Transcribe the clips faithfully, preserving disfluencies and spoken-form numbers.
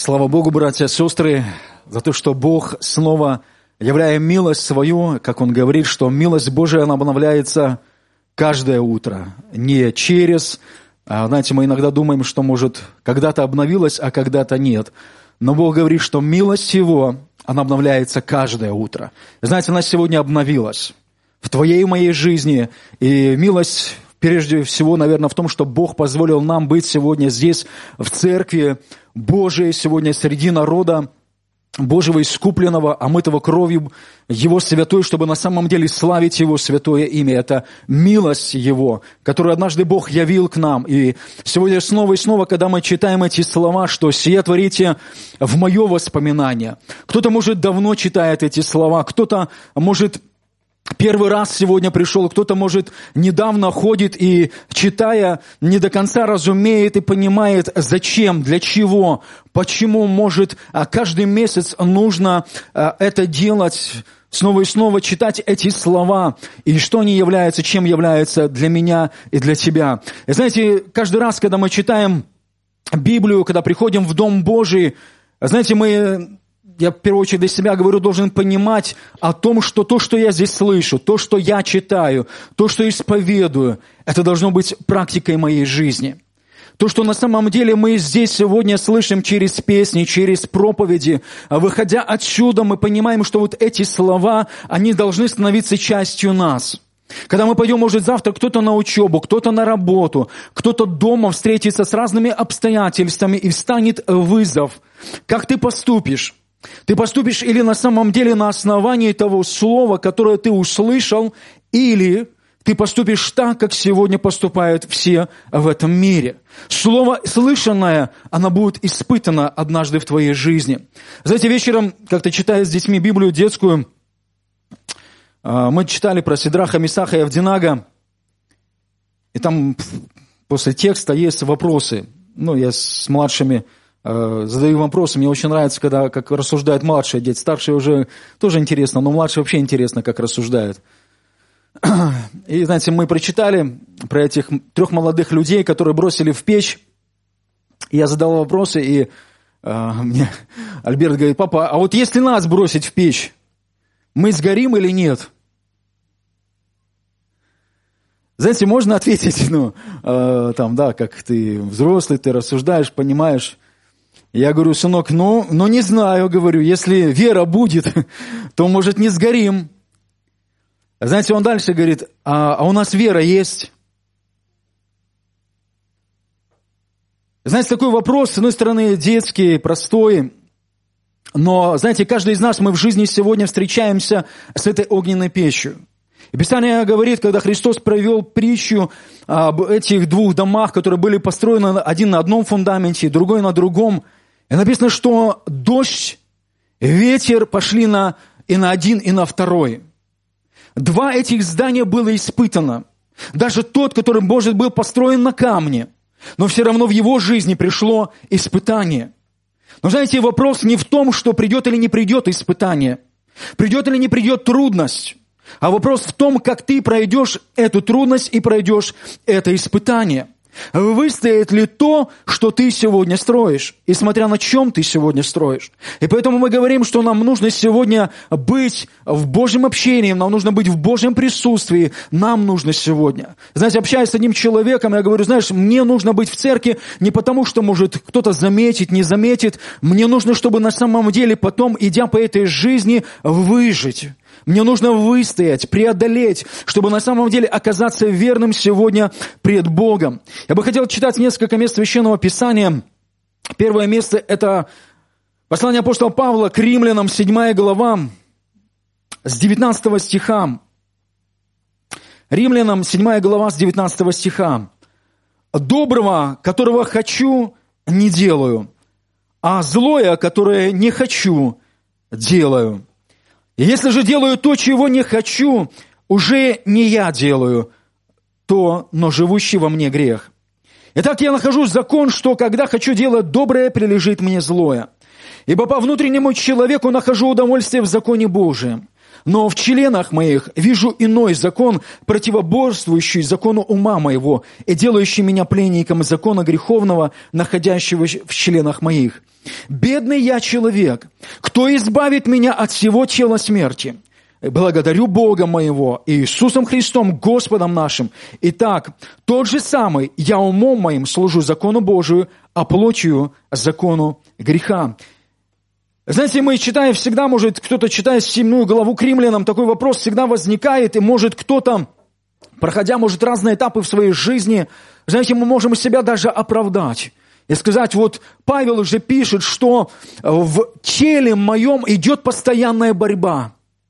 Слава Богу, братья и сестры, за то, что Бог снова, являя милость свою, как Он говорит, что милость Божия, она обновляется каждое утро. Не через, знаете, мы иногда думаем, что, может, когда-то обновилась, а когда-то нет. Но Бог говорит, что милость Его, она обновляется каждое утро. Знаете, она сегодня обновилась в твоей и моей жизни. И милость, прежде всего, наверное, в том, что Бог позволил нам быть сегодня здесь, в церкви Божией, сегодня среди народа Божьего искупленного, омытого кровью Его святой, чтобы на самом деле славить Его святое имя. Это милость Его, которую однажды Бог явил к нам. И сегодня снова и снова, когда мы читаем эти слова, что «сие творите в мое воспоминание». Кто-то, может, давно читает эти слова, кто-то, может, первый раз сегодня пришел, кто-то, может, недавно ходит и, читая, не до конца разумеет и понимает, зачем, для чего, почему, может, каждый месяц нужно это делать, снова и снова читать эти слова, и что они являются, чем являются для меня и для тебя. И знаете, каждый раз, когда мы читаем Библию, когда приходим в Дом Божий, знаете, мы... Я, в первую очередь, для себя говорю, должен понимать о том, что то, что я здесь слышу, то, что я читаю, то, что исповедую, это должно быть практикой моей жизни. То, что на самом деле мы здесь сегодня слышим через песни, через проповеди, выходя отсюда, мы понимаем, что вот эти слова, они должны становиться частью нас. Когда мы пойдем, может, завтра кто-то на учебу, кто-то на работу, кто-то дома встретится с разными обстоятельствами и встанет вызов. Как ты поступишь? Ты поступишь или на самом деле на основании того слова, которое ты услышал, или ты поступишь так, как сегодня поступают все в этом мире. Слово слышанное, оно будет испытано однажды в твоей жизни. Знаете, вечером, как-то читая с детьми Библию детскую, мы читали про Сидраха, Мисаха и Авдинага, и там после текста есть вопросы. Ну, я с младшими задаю вопросы. Мне очень нравится, когда как рассуждают младшие дети. Старшие уже тоже интересно, но младшие вообще интересно, как рассуждают. И, знаете, мы прочитали про этих трех молодых людей, которые бросили в печь. И я задал вопросы, и э, мне Альберт говорит: папа, а вот если нас бросить в печь, мы сгорим или нет? Знаете, можно ответить, ну, э, там, да, как ты взрослый, ты рассуждаешь, понимаешь. Я говорю: сынок, ну, ну не знаю, говорю, если вера будет, то, может, не сгорим. Знаете, он дальше говорит: а, а у нас вера есть. Знаете, такой вопрос, с одной стороны, детский, простой, но, знаете, каждый из нас, мы в жизни сегодня встречаемся с этой огненной печью. И Писание говорит, когда Христос провел притчу об этих двух домах, которые были построены один на одном фундаменте, другой на другом, и написано, что дождь, ветер пошли на, и на один, и на второй. Два этих здания было испытано. Даже тот, который, может, был построен на камне, но все равно в его жизни пришло испытание. Но знаете, вопрос не в том, что придет или не придет испытание, придет или не придет трудность, а вопрос в том, как ты пройдешь эту трудность и пройдешь это испытание. Выстоит ли то, что ты сегодня строишь, и смотря на чем ты сегодня строишь. И поэтому мы говорим, что нам нужно сегодня быть в Божьем общении, нам нужно быть в Божьем присутствии, нам нужно сегодня. Знаете, общаясь с одним человеком, я говорю: знаешь, мне нужно быть в церкви не потому, что, может, кто-то заметит, не заметит, мне нужно, чтобы на самом деле потом, идя по этой жизни, выжить. Мне нужно выстоять, преодолеть, чтобы на самом деле оказаться верным сегодня пред Богом. Я бы хотел читать несколько мест Священного Писания. Первое место – это послание апостола Павла к римлянам, седьмая глава, с девятнадцатого стиха. Римлянам, седьмая глава, с девятнадцатого стиха. «Доброго, которого хочу, не делаю, а злое, которое не хочу, делаю. И если же делаю то, чего не хочу, уже не я делаю то, но живущий во мне грех. Итак, я нахожу закон, что когда хочу делать доброе, прилежит мне злое. Ибо по внутреннему человеку нахожу удовольствие в законе Божием. Но в членах моих вижу иной закон, противоборствующий закону ума моего и делающий меня пленником закона греховного, находящего в членах моих. Бедный я человек, кто избавит меня от всего тела смерти? Благодарю Бога моего и Иисусом Христом, Господом нашим. Итак, тот же самый, я умом моим служу закону Божию, а плотью закону греха. Знаете, мы читаем всегда, может, кто-то читает седьмую главу к Римлянам, такой вопрос всегда возникает, и может кто-то, проходя, может, разные этапы в своей жизни, знаете, мы можем себя даже оправдать. И сказать, вот Павел уже пишет, что в теле моем идет постоянная борьба.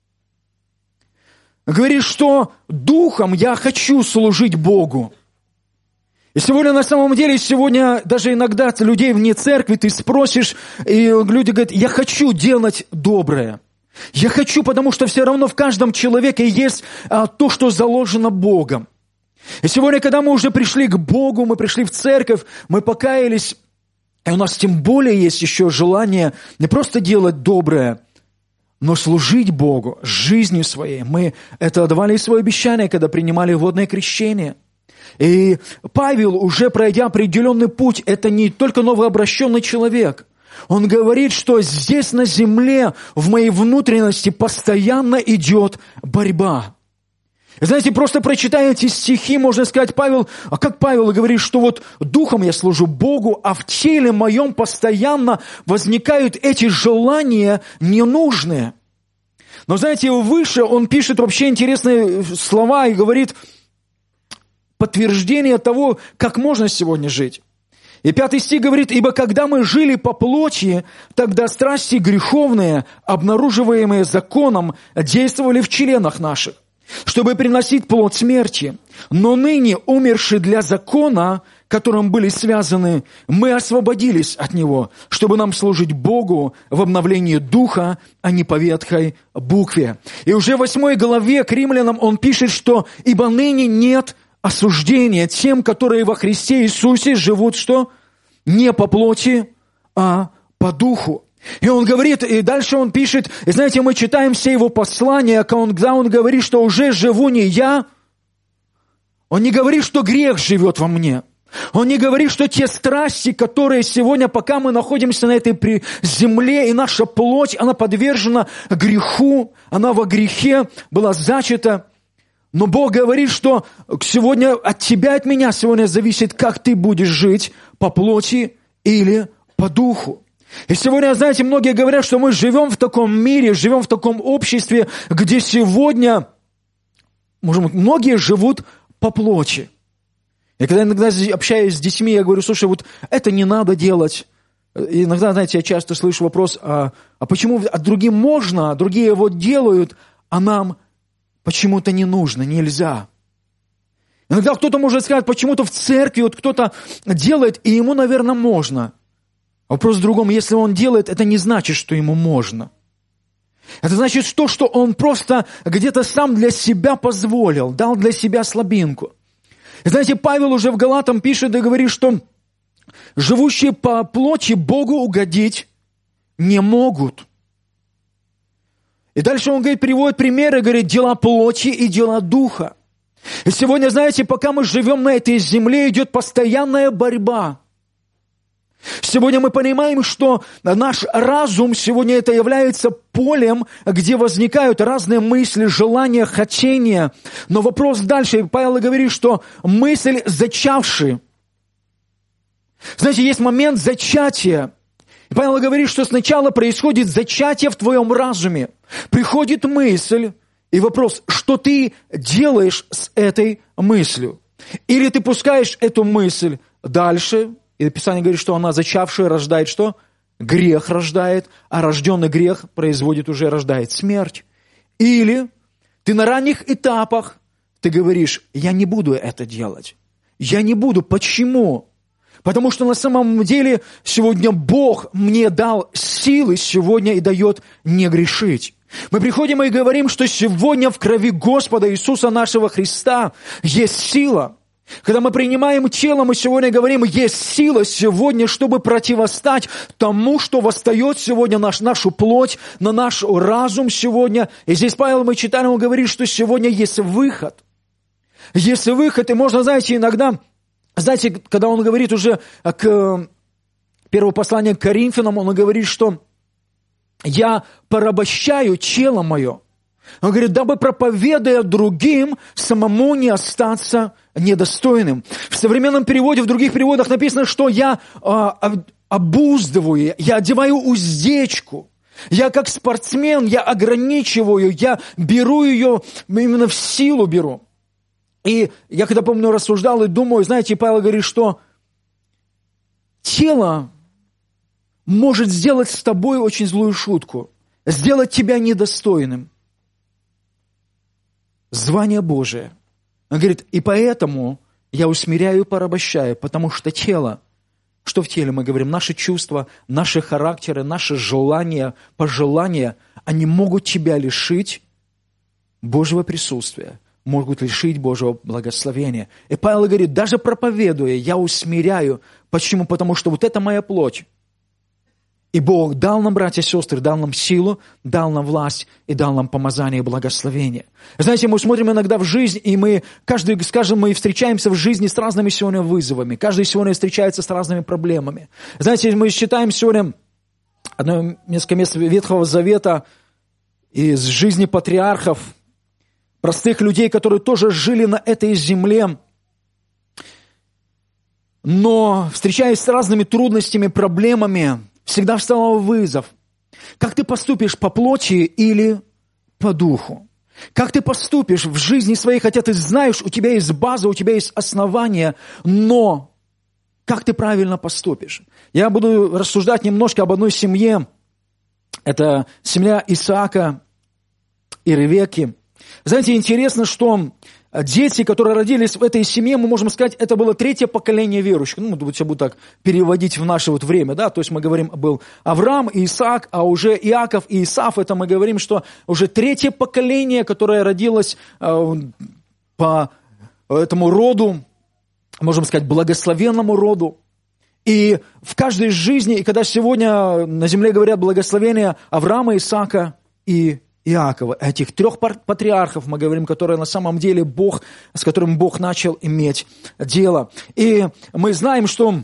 Говорит, что духом я хочу служить Богу. И сегодня на самом деле, сегодня даже иногда людей вне церкви ты спросишь, и люди говорят, я хочу делать доброе. Я хочу, потому что все равно в каждом человеке есть а, то, что заложено Богом. И сегодня, когда мы уже пришли к Богу, мы пришли в церковь, мы покаялись, и у нас тем более есть еще желание не просто делать доброе, но служить Богу жизнью своей. Мы это давали свое обещание, когда принимали водное крещение. И Павел, уже пройдя определенный путь, это не только новообращенный человек. Он говорит, что здесь на земле, в моей внутренности постоянно идет борьба. И знаете, просто прочитая эти стихи, можно сказать, Павел, а как Павел говорит, что вот духом я служу Богу, а в теле моем постоянно возникают эти желания ненужные. Но знаете, выше он пишет вообще интересные слова и говорит подтверждение того, как можно сегодня жить. И пятый стих говорит, «Ибо когда мы жили по плоти, тогда страсти греховные, обнаруживаемые законом, действовали в членах наших, чтобы приносить плод смерти. Но ныне, умерши для закона, которым были связаны, мы освободились от него, чтобы нам служить Богу в обновлении духа, а не по ветхой букве». И уже в восьмой главе к Римлянам он пишет, что «Ибо ныне нет осуждения тем, которые во Христе Иисусе живут, что? Не по плоти, а по духу». И он говорит, и дальше он пишет, и знаете, мы читаем все его послания, когда он говорит, что уже живу не я. Он не говорит, что грех живет во мне. Он не говорит, что те страсти, которые сегодня, пока мы находимся на этой земле, и наша плоть, она подвержена греху, она во грехе была зачата. Но Бог говорит, что сегодня от тебя, от меня сегодня зависит, как ты будешь жить, по плоти или по духу. И сегодня, знаете, многие говорят, что мы живем в таком мире, живем в таком обществе, где сегодня, может быть, многие живут по плоти. И когда иногда общаюсь с детьми, я говорю, слушай, вот это не надо делать. И иногда, знаете, я часто слышу вопрос, а, а почему а другим можно, а другие вот делают, а нам почему-то не нужно, нельзя. Иногда кто-то может сказать, почему-то в церкви вот кто-то делает, и ему, наверное, можно. Вопрос в другом, если он делает, это не значит, что ему можно. Это значит то, что он просто где-то сам для себя позволил, дал для себя слабинку. И знаете, Павел уже в Галатам пишет и говорит, что живущие по плоти Богу угодить не могут. И дальше он говорит, приводит примеры, говорит, дела плоти и дела духа. И сегодня, знаете, пока мы живем на этой земле, идет постоянная борьба. Сегодня мы понимаем, что наш разум сегодня это является полем, где возникают разные мысли, желания, хотения. Но вопрос дальше. Павел говорит, что мысль зачавши. Знаете, есть момент зачатия. И Павел говорит, что сначала происходит зачатие в твоем разуме. Приходит мысль, и вопрос, что ты делаешь с этой мыслью? Или ты пускаешь эту мысль дальше, и Писание говорит, что она зачавшая рождает что? Грех рождает, а рожденный грех производит уже, рождает смерть. Или ты на ранних этапах, ты говоришь, я не буду это делать. Я не буду. Почему? Потому что на самом деле сегодня Бог мне дал силы сегодня и дает не грешить. Мы приходим и говорим, что сегодня в крови Господа Иисуса нашего Христа есть сила. Когда мы принимаем тело, мы сегодня говорим, есть сила сегодня, чтобы противостать тому, что восстает сегодня наш, нашу плоть, на наш разум сегодня. И здесь Павел, мы читали, он говорит, что сегодня есть выход. Есть выход, и можно, знаете, иногда, знаете, когда он говорит уже к первому посланию к Коринфянам, он говорит, что я порабощаю тело мое. Он говорит, дабы проповедуя другим, самому не остаться недостойным. В современном переводе, в других переводах написано, что я э, обуздываю, я одеваю уздечку. Я как спортсмен, я ограничиваю, я беру ее, именно в силу беру. И я когда, помню, рассуждал и думаю, знаете, Павел говорит, что тело может сделать с тобой очень злую шутку, сделать тебя недостойным. Звание Божие. Он говорит, и поэтому я усмиряю и порабощаю, потому что тело, что в теле мы говорим, наши чувства, наши характеры, наши желания, пожелания, они могут тебя лишить Божьего присутствия, могут лишить Божьего благословения. И Павел говорит, даже проповедуя, я усмиряю. Почему? Потому что вот это моя плоть. И Бог дал нам, братья и сестры, дал нам силу, дал нам власть и дал нам помазание и благословение. Знаете, мы смотрим иногда в жизнь, и мы, каждый, скажем, мы встречаемся в жизни с разными сегодня вызовами. Каждый сегодня встречается с разными проблемами. Знаете, мы считаем сегодня одно, несколько мест Ветхого Завета из жизни патриархов, простых людей, которые тоже жили на этой земле, но встречаясь с разными трудностями, проблемами, всегда вставал вызов. Как ты поступишь, по плоти или по духу? Как ты поступишь в жизни своей, хотя ты знаешь, у тебя есть база, у тебя есть основания, но как ты правильно поступишь? Я буду рассуждать немножко об одной семье. Это семья Исаака и Ревекки. Знаете, интересно, что дети, которые родились в этой семье, мы можем сказать, это было третье поколение верующих. Ну, я буду так переводить в наше вот время, да, то есть мы говорим, был Авраам и Исаак, а уже Иаков и Исав, это мы говорим, что уже третье поколение, которое родилось э, по этому роду, можем сказать, благословенному роду. И в каждой жизни, и когда сегодня на земле говорят благословения Авраама, Исаака и Иакова, этих трех патриархов, мы говорим, которые на самом деле Бог, с которым Бог начал иметь дело. И мы знаем, что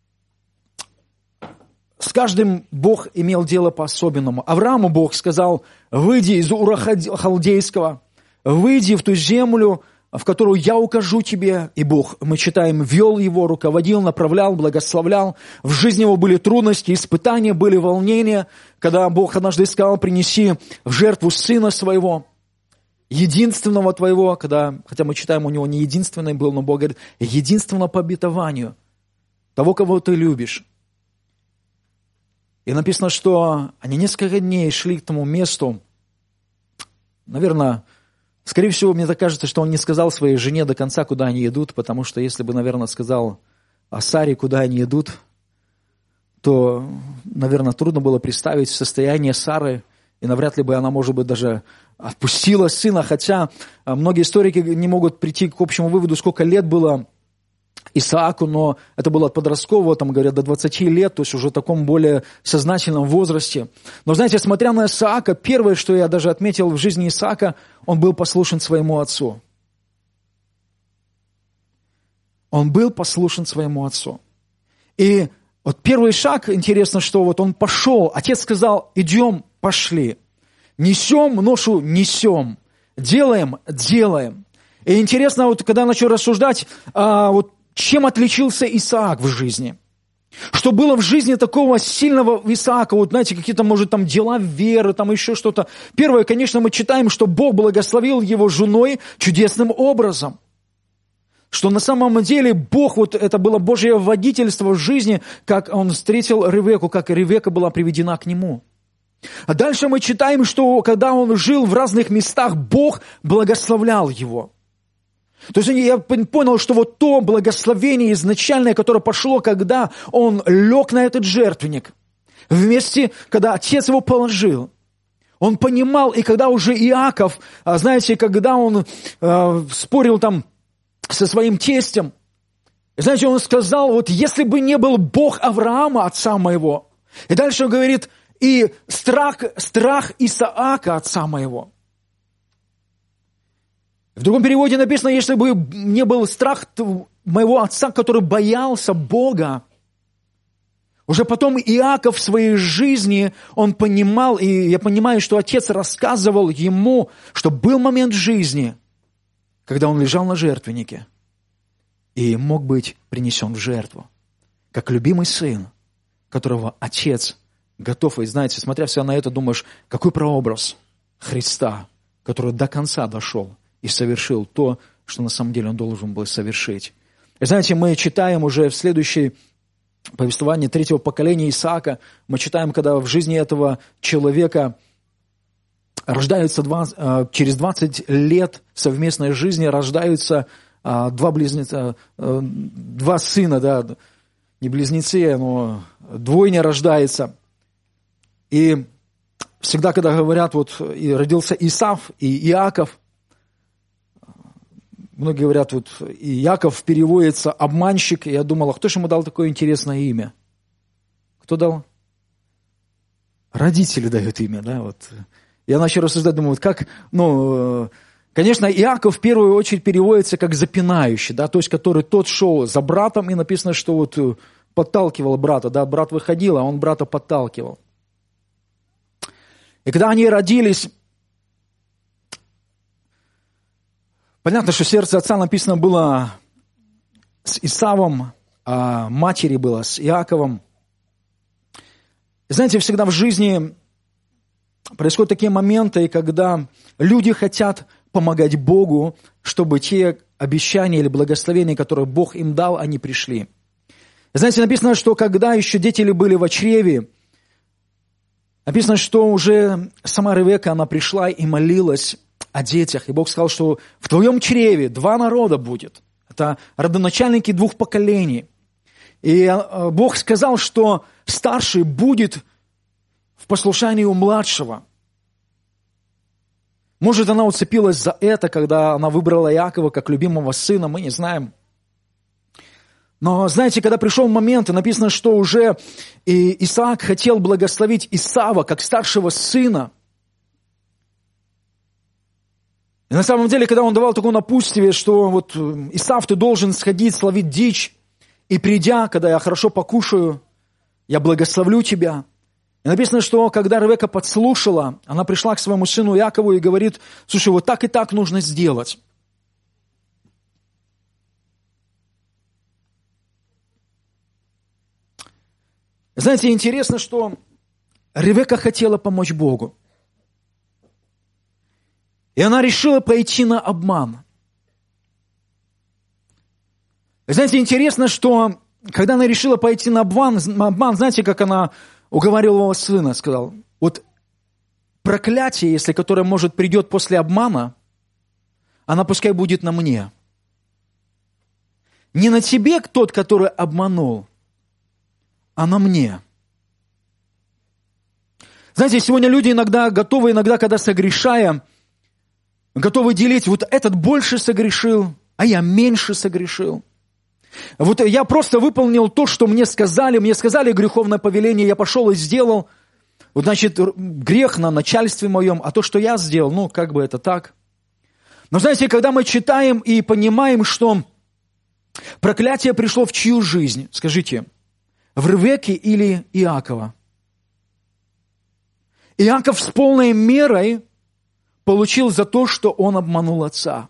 с каждым Бог имел дело по-особенному. Аврааму Бог сказал, выйди из Ура Халдейского, выйди в ту землю, в которую я укажу тебе. И Бог, мы читаем, вел его, руководил, направлял, благословлял. В жизни его были трудности, испытания, были волнения. Когда Бог однажды сказал, принеси в жертву сына своего, единственного твоего, когда, хотя мы читаем, у него не единственный был, но Бог говорит, единственного по обетованию, того, кого ты любишь. И написано, что они несколько дней шли к тому месту, наверное, скорее всего, мне так кажется, что он не сказал своей жене до конца, куда они идут, потому что если бы, наверное, сказал о Саре, куда они идут, то, наверное, трудно было представить состояние Сары, и навряд ли бы она, может быть, даже отпустила сына, хотя многие историки не могут прийти к общему выводу, сколько лет было Исааку, но это было от подросткового, там, говорят, до двадцати лет, то есть уже в таком более сознательном возрасте. Но, знаете, смотря на Исаака, первое, что я даже отметил в жизни Исаака, он был послушен своему отцу. Он был послушен своему отцу. И вот первый шаг, интересно, что вот он пошел, отец сказал, идем, пошли. Несем ношу, несем. Делаем, делаем. И интересно, вот когда я начал рассуждать, а, вот чем отличился Исаак в жизни? Что было в жизни такого сильного Исаака? Вот знаете, какие-то, может, там дела веры, там еще что-то. Первое, конечно, мы читаем, что Бог благословил его женой чудесным образом. Что на самом деле Бог, вот это было Божье водительство в жизни, как он встретил Ревекку, как Ревекка была приведена к нему. А дальше мы читаем, что когда он жил в разных местах, Бог благословлял его. То есть я понял, что вот то благословение изначальное, которое пошло, когда он лег на этот жертвенник, вместе, когда отец его положил, он понимал, и когда уже Иаков, знаете, когда он э, спорил там со своим тестем. И знаете, он сказал, вот если бы не был Бог Авраама, отца моего. И дальше он говорит, и страх, страх Исаака, отца моего. В другом переводе написано, если бы не был страх моего отца, который боялся Бога. Уже потом Иаков в своей жизни, он понимал, и я понимаю, что отец рассказывал ему, что был момент жизни, когда он лежал на жертвеннике и мог быть принесен в жертву, как любимый сын, которого отец готов. И знаете, смотря все на это, думаешь, какой прообраз Христа, который до конца дошел и совершил то, что на самом деле он должен был совершить. И знаете, мы читаем уже в следующей повествовании третьего поколения Исаака, мы читаем, когда в жизни этого человека рождаются два, через двадцать лет совместной жизни рождаются два близнеца, два сына, да, не близнецы, но двойня рождается. И всегда, когда говорят, вот и родился Исав и Иаков, многие говорят, вот и Иаков переводится обманщик, и я думал, а кто же ему дал такое интересное имя? Кто дал? Родители дают имя, да, вот. Я начал рассуждать, думаю, вот как, ну, конечно, Иаков в первую очередь переводится как запинающий, да, то есть который тот шел за братом, и написано, что вот подталкивал брата, да, брат выходил, а он брата подталкивал. И когда они родились, понятно, что сердце отца написано было с Исавом, а матери было с Иаковом. И знаете, всегда в жизни происходят такие моменты, когда люди хотят помогать Богу, чтобы те обещания или благословения, которые Бог им дал, они пришли. И знаете, написано, что когда еще дети были в чреве, написано, что уже сама Ревекка, она пришла и молилась о детях. И Бог сказал, что в твоем чреве два народа будет. Это родоначальники двух поколений. И Бог сказал, что старший будет в послушании у младшего. Может, она уцепилась за это, когда она выбрала Иакова как любимого сына, мы не знаем. Но, знаете, когда пришел момент, и написано, что уже и Исаак хотел благословить Исава как старшего сына. И на самом деле, когда он давал такое напутствие, что вот Исав, ты должен сходить, словить дичь, и придя, когда я хорошо покушаю, я благословлю тебя. И написано, что когда Ревекка подслушала, она пришла к своему сыну Иакову и говорит, слушай, вот так и так нужно сделать. Знаете, интересно, что Ревекка хотела помочь Богу. И она решила пойти на обман. И знаете, интересно, что когда она решила пойти на обман, на обман, знаете, как она уговаривала сына, сказал, вот проклятие, если которое, может, придет после обмана, она пускай будет на мне. Не на тебе тот, который обманул, а на мне. Знаете, сегодня люди иногда готовы, иногда, когда согрешая, готовы делить, вот этот больше согрешил, а я меньше согрешил. Вот я просто выполнил то, что мне сказали, мне сказали греховное повеление, я пошел и сделал. Вот, значит, грех на начальстве моем, а то, что я сделал, ну, как бы это так. Но, знаете, когда мы читаем и понимаем, что проклятие пришло в чью жизнь, скажите, в Ревекке или Иакова? Иаков с полной мерой получил за то, что он обманул отца.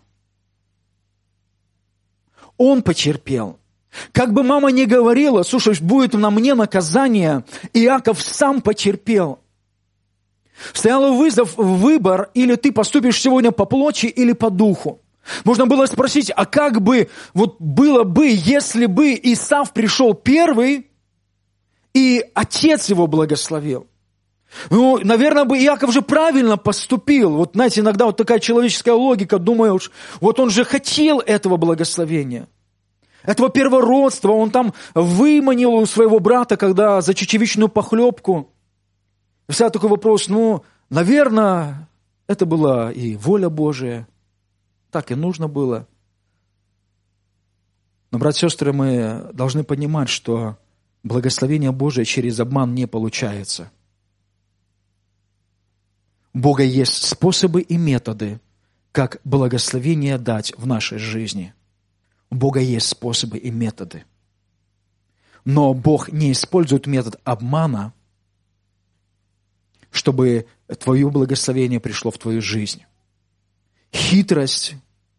Он потерпел. Как бы мама ни говорила, слушай, будет на мне наказание, Иаков сам потерпел. Стоял вызов, выбор, или ты поступишь сегодня по плоти или по духу. Можно было спросить, а как бы вот было бы, если бы Исав пришел первый, и отец его благословил? Ну, наверное, бы Иаков же правильно поступил. Вот, знаете, иногда вот такая человеческая логика, думаешь, вот он же хотел этого благословения, этого первородства, он там выманил у своего брата, когда за чечевичную похлебку. Всегда такой вопрос, ну, наверное, это была и воля Божия, так и нужно было. Но, братья и сестры, мы должны понимать, что благословение Божие через обман не получается. У Бога есть способы и методы, как благословение дать в нашей жизни. У Бога есть способы и методы. Но Бог не использует метод обмана, чтобы твое благословение пришло в твою жизнь. Хитрость.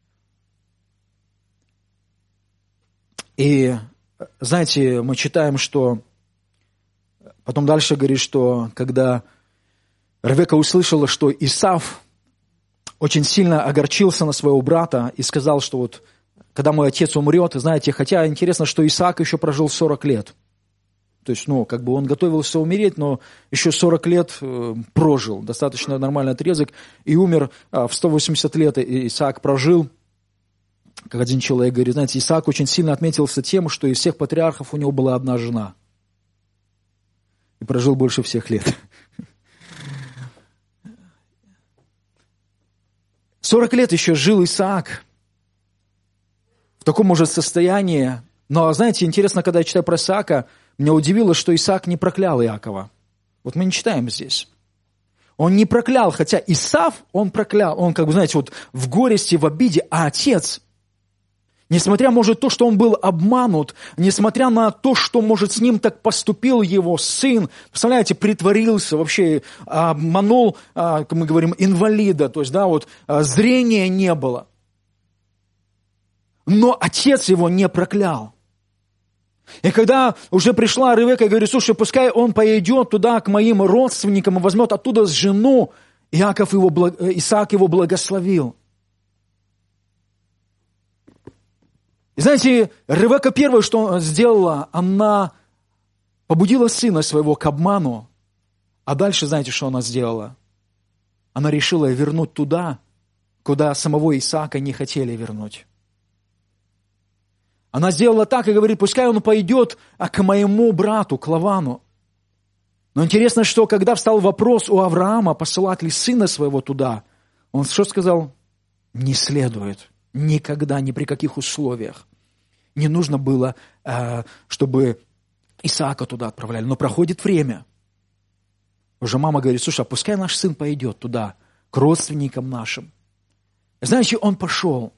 И, знаете, мы читаем, что потом дальше говорит, что когда Ревекка услышала, что Исав очень сильно огорчился на своего брата и сказал, что вот когда мой отец умрет, знаете, хотя интересно, что Исаак еще прожил сорок лет. То есть, ну, как бы он готовился умереть, но еще сорок лет э, прожил, достаточно нормальный отрезок, и умер э, в сто восемьдесят лет, и Исаак прожил. Как один человек говорит, знаете, Исаак очень сильно отметился тем, что из всех патриархов у него была одна жена. И прожил больше всех лет. сорок лет еще жил Исаак в таком уже состоянии. Но, знаете, интересно, когда я читаю про Исаака, меня удивило, что Исаак не проклял Иакова. Вот мы не читаем здесь. Он не проклял, хотя Исав, он проклял. Он, как бы, знаете, вот в горести, в обиде, а отец, несмотря, может, то, что он был обманут, несмотря на то, что, может, с ним так поступил его сын, представляете, притворился, вообще обманул, как мы говорим, инвалида, то есть, да, вот зрения не было. Но отец его не проклял. И когда уже пришла Ревекка и говорит, слушай, пускай он пойдет туда к моим родственникам и возьмет оттуда жену, Иаков его, Исаак его благословил. И знаете, Ревекка первое, что сделала, она побудила сына своего к обману, а дальше, знаете, что она сделала? Она решила вернуть туда, куда самого Исаака не хотели вернуть. Она сделала так и говорит, пускай он пойдет а к моему брату, к Лавану. Но интересно, что когда встал вопрос у Авраама, посылать ли сына своего туда, он что сказал? Не следует. Никогда, ни при каких условиях. Не нужно было, чтобы Исаака туда отправляли. Но проходит время. Уже мама говорит, слушай, а пускай наш сын пойдет туда, к родственникам нашим. Знаете, он пошел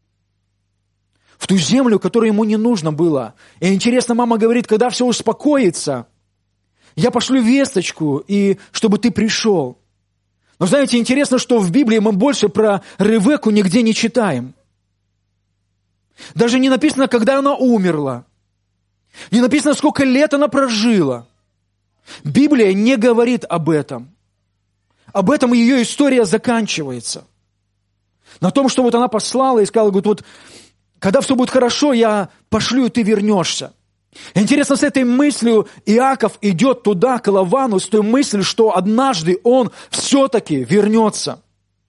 в ту землю, которая ему не нужно было. И интересно, мама говорит, когда все успокоится, я пошлю весточку, и чтобы ты пришел. Но знаете, интересно, что в Библии мы больше про Ревекку нигде не читаем. Даже не написано, когда она умерла. Не написано, сколько лет она прожила. Библия не говорит об этом. Об этом ее история заканчивается. На том, что вот она послала и сказала, говорит, вот когда все будет хорошо, я пошлю, и ты вернешься. Интересно, с этой мыслью Иаков идет туда, к Лавану, с той мыслью, что однажды он все-таки вернется.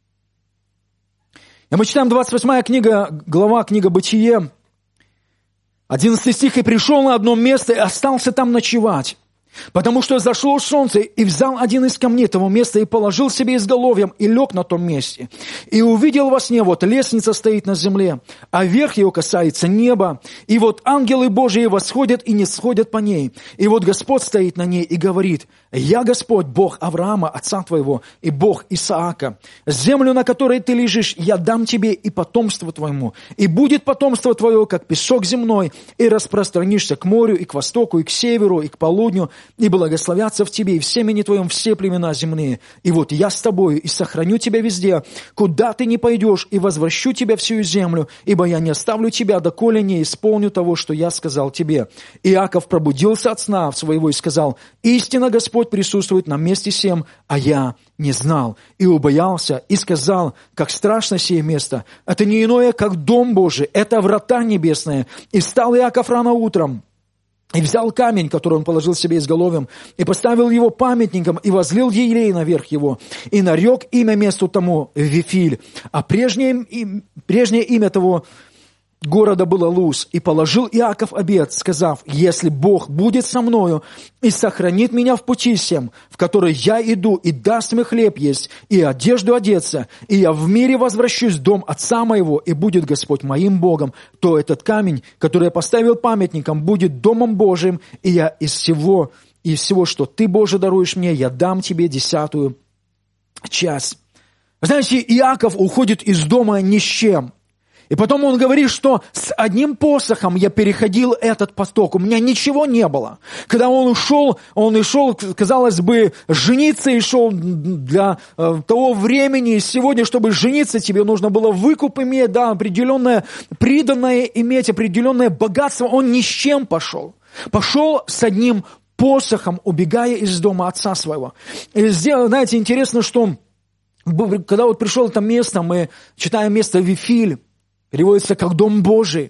И мы читаем двадцать восьмая книга, глава, книга Бытие, одиннадцатый стих, «И пришел на одно место, и остался там ночевать, потому что зашло солнце, и взял один из камней того места, и положил себе изголовьем, и лег на том месте. И увидел во сне, вот лестница стоит на земле, а верх ее касается неба, и вот ангелы Божии восходят и не сходят по ней. И вот Господь стоит на ней и говорит, я Господь, Бог Авраама, отца твоего, и Бог Исаака. Землю, на которой ты лежишь, я дам тебе и потомству твоему. И будет потомство твое, как песок земной, и распространишься к морю, и к востоку, и к северу, и к полудню, и благословятся в тебе, и в семени твоем все племена земные. И вот я с тобою, и сохраню тебя везде, куда ты не пойдешь, и возвращу тебя в всю землю, ибо я не оставлю тебя, доколе не исполню того, что я сказал тебе». Иаков пробудился от сна своего и сказал, «Истинно Господь присутствует на месте сем, а я не знал». И убоялся, и сказал, как страшно сие место. Это не иное, как дом Божий, это врата небесные. И встал Иаков рано утром, и взял камень, который он положил себе изголовьем, и поставил его памятником, и возлил елей наверх его, и нарек имя месту тому Вифиль. А прежнее, прежнее имя того города было Луз, и положил Иаков обет, сказав: если Бог будет со мною и сохранит меня в пути сем, в который я иду, и даст мне хлеб есть, и одежду одеться, и я в мире возвращусь в дом отца моего, и будет Господь моим Богом, то этот камень, который я поставил памятником, будет домом Божиим, и я из всего, из всего, что ты, Боже, даруешь мне, я дам тебе десятую часть. Знаете, Иаков уходит из дома ни с чем. И потом он говорит, что с одним посохом я переходил этот поток. У меня ничего не было. Когда он ушел, он и шел, казалось бы, жениться, и шел для э, того времени. Сегодня, чтобы жениться, тебе нужно было выкуп иметь, да, определенное приданное иметь, определенное богатство. Он ни с чем пошел. Пошел с одним посохом, убегая из дома отца своего. И сделал, знаете, интересно, что когда вот пришел это место, мы читаем место Вифиль, переводится как Дом Божий.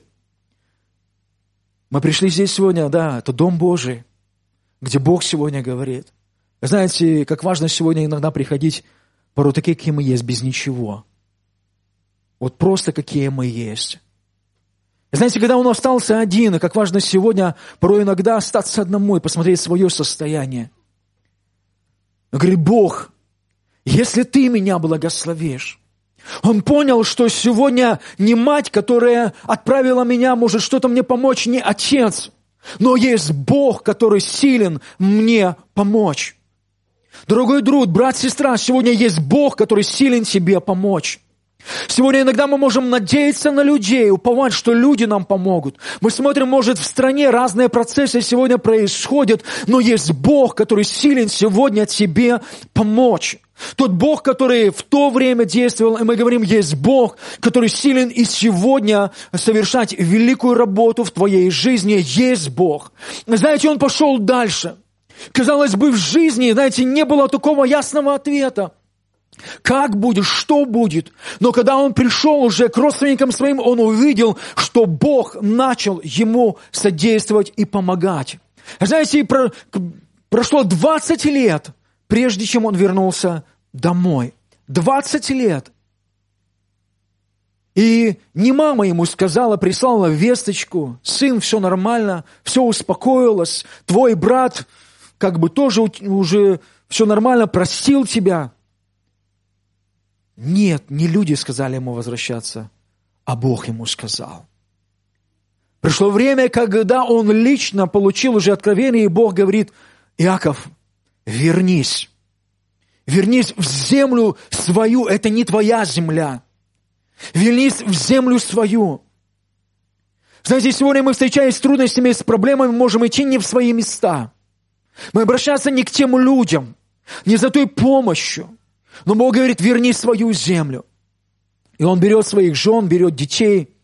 Мы пришли здесь сегодня, да, это Дом Божий, где Бог сегодня говорит. Знаете, как важно сегодня иногда приходить порой такие, какие мы есть, без ничего. Вот просто какие мы есть. Знаете, когда он остался один, и как важно сегодня порой иногда остаться одному и посмотреть свое состояние. Он говорит: Бог, если ты меня благословишь. Он понял, что сегодня не мать, которая отправила меня, может что-то мне помочь, не отец, но есть Бог, который силен мне помочь. Дорогой друг, брат, сестра, сегодня есть Бог, который силен тебе помочь. Сегодня иногда мы можем надеяться на людей, уповать, что люди нам помогут. Мы смотрим, может, в стране разные процессы сегодня происходят, но есть Бог, который силен сегодня тебе помочь. Тот Бог, который в то время действовал, и мы говорим, есть Бог, который силен и сегодня совершать великую работу в твоей жизни. Есть Бог. Знаете, он пошел дальше. Казалось бы, в жизни, знаете, не было такого ясного ответа. Как будет, что будет? Но когда он пришел уже к родственникам своим, он увидел, что Бог начал ему содействовать и помогать. Знаете, про, прошло двадцать лет, прежде чем он вернулся домой. двадцать лет. И не мама ему сказала, прислала весточку: сын, все нормально, все успокоилось, твой брат как бы тоже уже все нормально, простил тебя. Нет, не люди сказали ему возвращаться, а Бог ему сказал. Пришло время, когда он лично получил уже откровение, и Бог говорит: Иаков, вернись. Вернись в землю свою, это не твоя земля. Вернись в землю свою. Знаете, сегодня мы, встречаясь с трудностями, с проблемами, можем идти не в свои места. Мы обращаться не к тем людям, не за той помощью. Но Бог говорит: верни свою землю. И Он берет своих жен, берет детей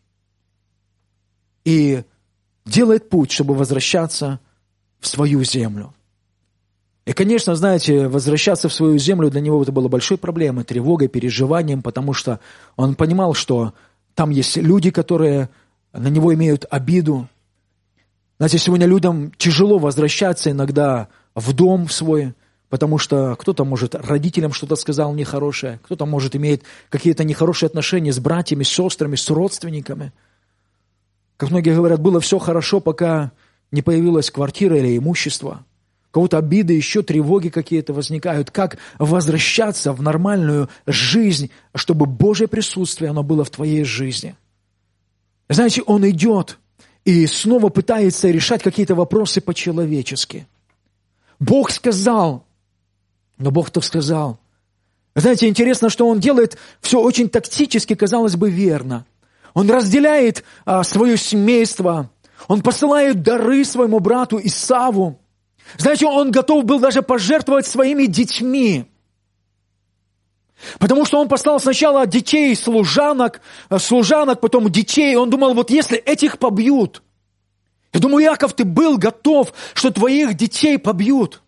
и делает путь, чтобы возвращаться в свою землю. И, конечно, знаете, возвращаться в свою землю для него это было большой проблемой, тревогой, переживанием, потому что он понимал, что там есть люди, которые на него имеют обиду. Знаете, сегодня людям тяжело возвращаться иногда в дом свой, потому что кто-то, может, родителям что-то сказал нехорошее, кто-то, может, имеет какие-то нехорошие отношения с братьями, с сестрами, с родственниками. Как многие говорят, было все хорошо, пока не появилась квартира или имущество. У кого-то обиды, еще тревоги какие-то возникают. Как возвращаться в нормальную жизнь, чтобы Божье присутствие, оно было в твоей жизни. Знаете, он идет и снова пытается решать какие-то вопросы по-человечески. Бог сказал, но Бог так сказал. Знаете, интересно, что он делает все очень тактически, казалось бы, верно. Он разделяет а, свое семейство, он посылает дары своему брату Исаву. Знаете, он готов был даже пожертвовать своими детьми. Потому что он послал сначала детей, служанок, служанок, потом детей. Он думал, вот если этих побьют. Я думаю, Иаков, ты был готов, что твоих детей побьют.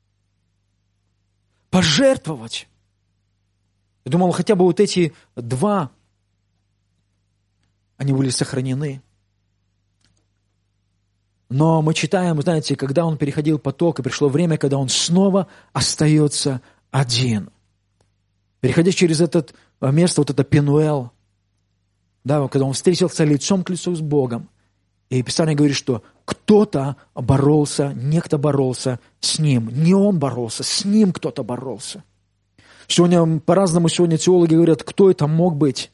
Пожертвовать. Я думал, хотя бы вот эти два, они были сохранены. Но мы читаем, знаете, когда он переходил поток, и пришло время, когда он снова остается один. Переходя через это место, вот это Пенуэл, да, когда он встретился лицом к лицу с Богом. И Писание говорит, что кто-то боролся, некто боролся с ним. Не он боролся, с ним кто-то боролся. Сегодня по-разному, сегодня теологи говорят, кто это мог быть.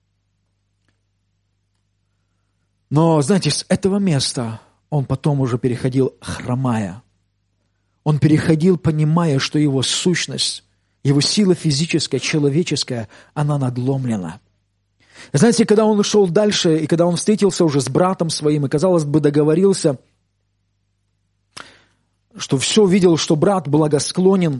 Но, знаете, с этого места он потом уже переходил, хромая. Он переходил, понимая, что его сущность, его сила физическая, человеческая, она надломлена. Знаете, когда он шел дальше, и когда он встретился уже с братом своим, и, казалось бы, договорился, что все видел, что брат благосклонен.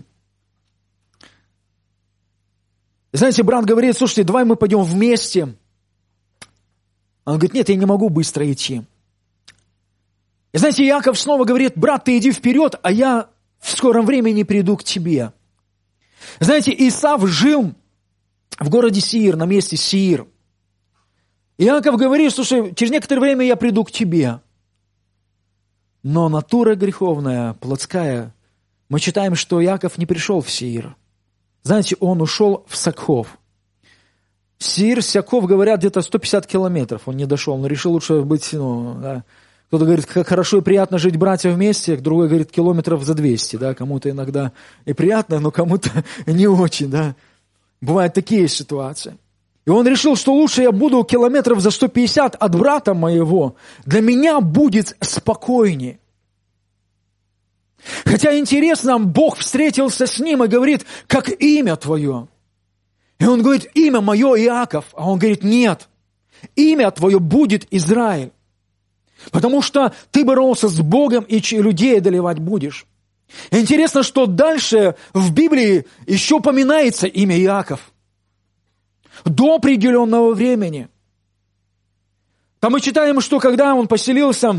Знаете, брат говорит, слушайте, давай мы пойдем вместе. Он говорит, нет, я не могу быстро идти. И знаете, Иаков снова говорит, брат, ты иди вперед, а я в скором времени приду к тебе. Знаете, Исав жил в городе Сеир, на месте Сеир. Иаков говорит, слушай, через некоторое время я приду к тебе. Но натура греховная, плотская, мы читаем, что Иаков не пришел в Сеир. Знаете, он ушел в Сакхов. Сеир, Сакхов, говорят, где-то сто пятьдесят километров. Он не дошел, но решил лучше быть, ну, да. Кто-то говорит, как хорошо и приятно жить братья вместе, другой говорит, километров за двести, да. Кому-то иногда и приятно, но кому-то не очень, да. Бывают такие ситуации. И он решил, что лучше я буду километров за сто пятьдесят от брата моего. Для меня будет спокойнее. Хотя интересно, Бог встретился с ним и говорит, как имя твое? И он говорит, имя мое Иаков. А он говорит, нет, имя твое будет Израиль. Потому что ты боролся с Богом и людей одолевать будешь. И интересно, что дальше в Библии еще упоминается имя Иаков. До определенного времени. Там мы читаем, что когда он поселился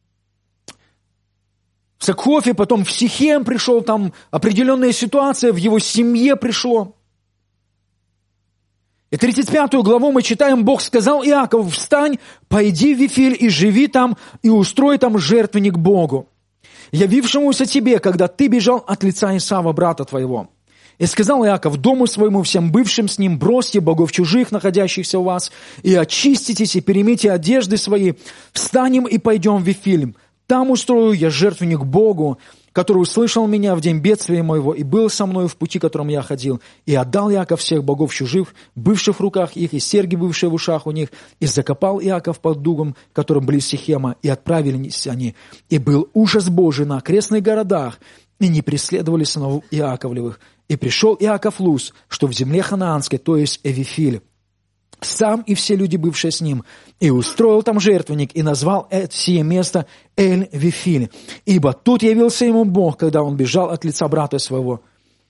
в Сакхофе, потом в Сихем пришел, там определенная ситуация в его семье пришло. И тридцать пятую главу мы читаем, Бог сказал Иакову, встань, пойди в Вифиль и живи там, и устрой там жертвенник Богу, явившемуся тебе, когда ты бежал от лица Исава, брата твоего. И сказал Иаков дому своему, всем бывшим с ним, бросьте богов чужих, находящихся у вас, и очиститесь, и перемите одежды свои, встанем и пойдем в Вифиль. Там устрою я жертвенник Богу, который услышал меня в день бедствия моего и был со мной в пути, которым я ходил. И отдал Иаков всех богов чужих, бывших в руках их, и серьги, бывшие в ушах у них, и закопал Иаков под дугом, которым близ Сихема, и отправились они. И был ужас Божий на окрестных городах, и не преследовали сынов Иаковлевых. И пришел Иаков в Луз, что в земле ханаанской, то есть Эвифиль, сам и все люди, бывшие с ним, и устроил там жертвенник, и назвал это сие место Эль-Вифиль, ибо тут явился ему Бог, когда он бежал от лица брата своего.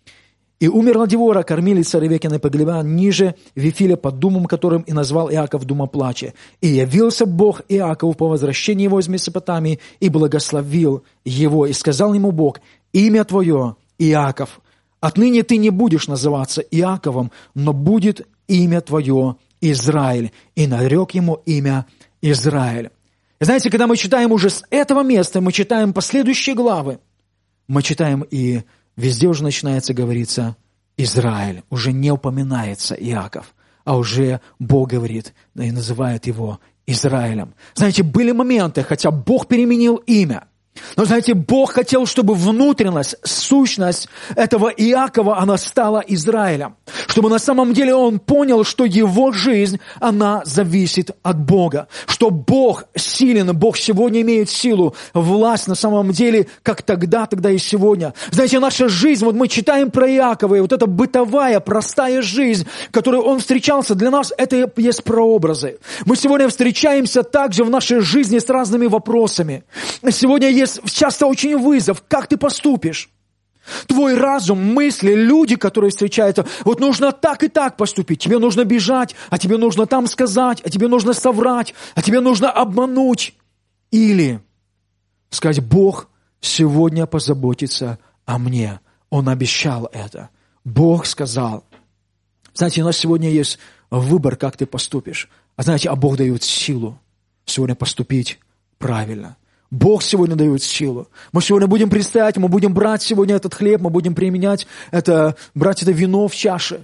И умерла Девора, кормилица Ревекиной, погребена ниже Вифиля под думом, которым и назвал Иаков дума плача. И явился Бог Иакову по возвращении его из Месопотамии, и благословил его, и сказал ему Бог, имя твое Иаков, отныне ты не будешь называться Иаковом, но будет имя твое Израиль. И нарек ему имя Израиль. И знаете, когда мы читаем уже с этого места, мы читаем последующие главы, мы читаем и везде уже начинается говориться Израиль. Уже не упоминается Иаков, а уже Бог говорит и называет его Израилем. Знаете, были моменты, хотя Бог переменил имя, но, знаете, Бог хотел, чтобы внутренность, сущность этого Иакова, она стала Израилем. Чтобы на самом деле он понял, что его жизнь, она зависит от Бога. Что Бог силен, Бог сегодня имеет силу, власть на самом деле, как тогда, тогда и сегодня. Знаете, наша жизнь, вот мы читаем про Иакова, и вот эта бытовая, простая жизнь, которой он встречался, для нас это есть прообразы. Мы сегодня встречаемся также в нашей жизни с разными вопросами. Сегодня есть часто очень вызов, как ты поступишь. Твой разум, мысли, люди, которые встречаются, вот нужно так и так поступить. Тебе нужно бежать, а тебе нужно там сказать, а тебе нужно соврать, а тебе нужно обмануть. Или сказать, Бог сегодня позаботится о мне. Он обещал это. Бог сказал. Знаете, у нас сегодня есть выбор, как ты поступишь. А знаете, а Бог дает силу сегодня поступить правильно. Бог сегодня дает силу. Мы сегодня будем предстоять, мы будем брать сегодня этот хлеб, мы будем применять это, брать это вино в чаше.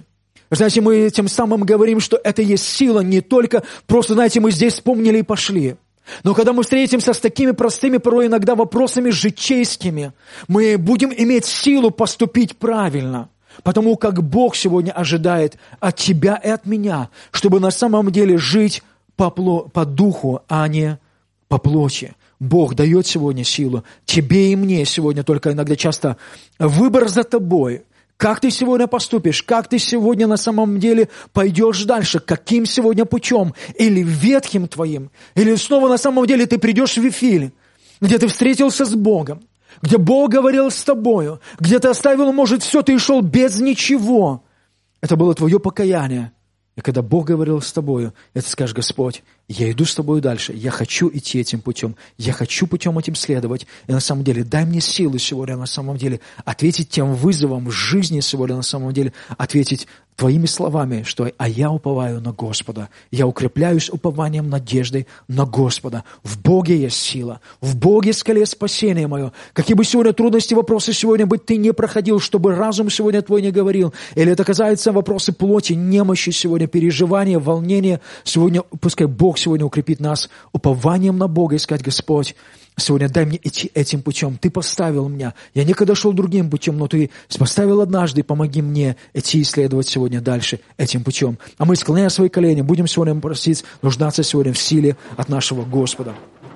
Знаете, мы тем самым говорим, что это есть сила не только просто, знаете, мы здесь вспомнили и пошли. Но когда мы встретимся с такими простыми, порой иногда вопросами житейскими, мы будем иметь силу поступить правильно. Потому как Бог сегодня ожидает от тебя и от меня, чтобы на самом деле жить по, пло- по духу, а не по плоти. Бог дает сегодня силу тебе и мне сегодня, только иногда часто выбор за тобой. Как ты сегодня поступишь? Как ты сегодня на самом деле пойдешь дальше? Каким сегодня путем? Или ветхим твоим? Или снова на самом деле ты придешь в Вифиль, где ты встретился с Богом, где Бог говорил с тобою, где ты оставил, может, все, ты шел без ничего. Это было твое покаяние. И когда Бог говорил с тобою, и ты скажешь: Господь, я иду с тобою дальше, я хочу идти этим путем, я хочу путем этим следовать. И на самом деле дай мне силы сегодня на самом деле ответить тем вызовам в жизни сегодня на самом деле, ответить твоими словами, что «а я уповаю на Господа». Я укрепляюсь упованием, надеждой на Господа. В Боге есть сила, в Боге скале спасения мое. Какие бы сегодня трудности, вопросы сегодня быть ты не проходил, чтобы разум сегодня твой не говорил, или это касается вопросы плоти, немощи сегодня, переживания, волнения, сегодня пускай Бог сегодня укрепит нас упованием на Бога и сказать: Господь, сегодня дай мне идти этим путем. Ты поставил меня. Я никогда шел другим путем, но Ты поставил однажды, и помоги мне идти и следовать сегодня дальше этим путем. А мы, склоняя свои колени, будем сегодня просить, нуждаться сегодня в силе от нашего Господа.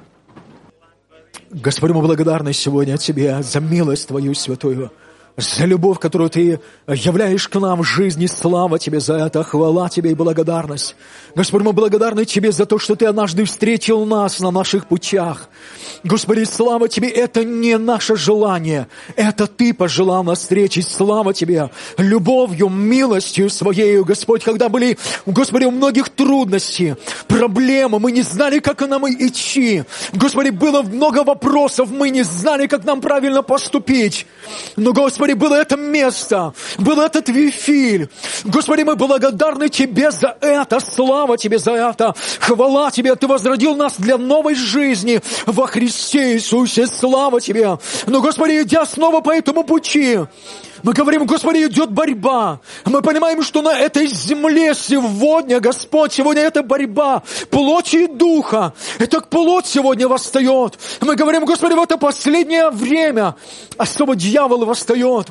Господи, мы благодарны сегодня Тебе за милость Твою святую, за любовь, которую Ты являешь к нам в жизни. Слава Тебе за это, хвала Тебе и благодарность. Господи, мы благодарны Тебе за то, что Ты однажды встретил нас на наших путях. Господи, слава Тебе, это не наше желание, это Ты пожелал нас встретить. Слава Тебе, любовью, милостью Своею, Господь, когда были, Господи, у многих трудностей, проблемы, мы не знали, как нам идти. Господи, было много вопросов, мы не знали, как нам правильно поступить. Но, Господи, Господи, было это место, был этот Вифиль. Господи, мы благодарны Тебе за это, слава Тебе за это, хвала Тебе, Ты возродил нас для новой жизни во Христе Иисусе, слава Тебе. Но, Господи, идя снова по этому пути, мы говорим: Господи, идет борьба. Мы понимаем, что на этой земле сегодня, Господь, сегодня это борьба плоти и духа. И так плоть сегодня восстает. Мы говорим: Господи, в это последнее время особо дьявол восстает,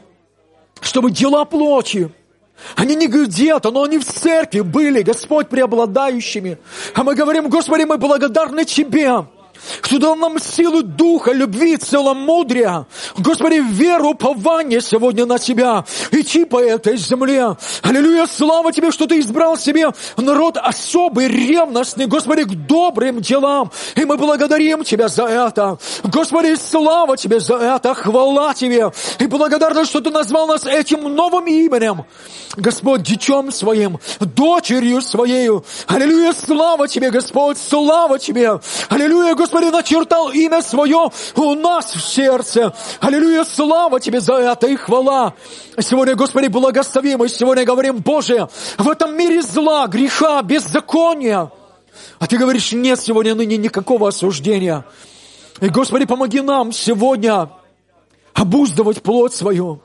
чтобы дела плоти, они не где-то, но они в церкви были, Господь, преобладающими. А мы говорим: Господи, мы благодарны Тебе, что дал нам силу духа, любви, целомудрия. Господи, веру, упование сегодня на Тебя. Идти по этой земле. Аллилуйя, слава Тебе, что Ты избрал себе народ особый, ревностный, Господи, к добрым делам. И мы благодарим Тебя за это. Господи, слава Тебе за это, хвала Тебе. И благодарны, что Ты назвал нас этим новым именем. Господь, дитем Своим, дочерью Своею. Аллилуйя, слава Тебе, Господь, слава Тебе. Аллилуйя, Господи, Господи, начертал имя Свое у нас в сердце. Аллилуйя, слава Тебе за это и хвала. Сегодня, Господи, благослови, мы сегодня говорим: Боже, в этом мире зла, греха, беззакония. А Ты говоришь: нет сегодня ныне никакого осуждения. И, Господи, помоги нам сегодня обуздывать плоть свою,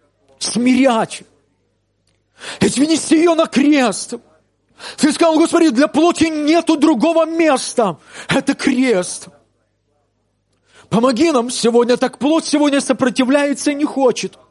смирять, и внести ее на крест. Ты сказал: Господи, для плоти нету другого места. Это крест. Помоги нам сегодня. Так плоть сегодня сопротивляется и не хочет.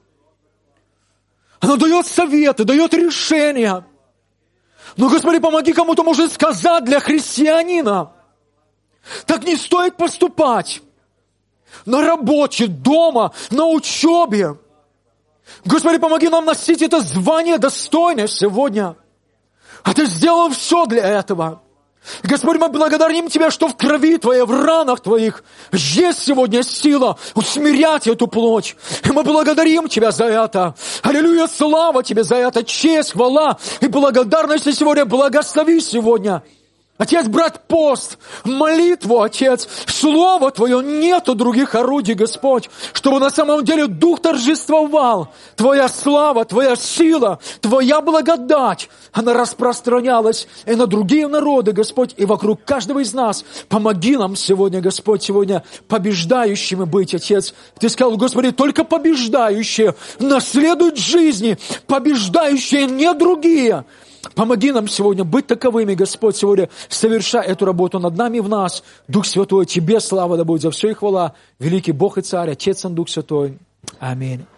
Она дает советы, дает решения. Но, Господи, помоги кому-то, может, сказать для христианина: так не стоит поступать. На работе, дома, на учебе. Господи, помоги нам носить это звание достойное сегодня. А Ты сделал все для этого. Господь, мы благодарим Тебя, что в крови Твоей, в ранах Твоих есть сегодня сила усмирять эту плоть. И мы благодарим Тебя за это. Аллилуйя, слава Тебе за это, честь, хвала и благодарность сегодня. Благослови сегодня Отец, брат, пост, молитву, Отец, Слово Твое, нету других орудий, Господь, чтобы на самом деле Дух торжествовал. Твоя слава, Твоя сила, Твоя благодать, она распространялась и на другие народы, Господь, и вокруг каждого из нас. Помоги нам сегодня, Господь, сегодня побеждающими быть, Отец. Ты сказал, Господи, только побеждающие наследуют жизни, побеждающие, не другие. Помоги нам сегодня быть таковыми, Господь, сегодня совершай эту работу над нами и в нас. Дух Святой, Тебе слава да будет за все и хвала. Великий Бог и Царь, Отец и Дух Святой. Аминь.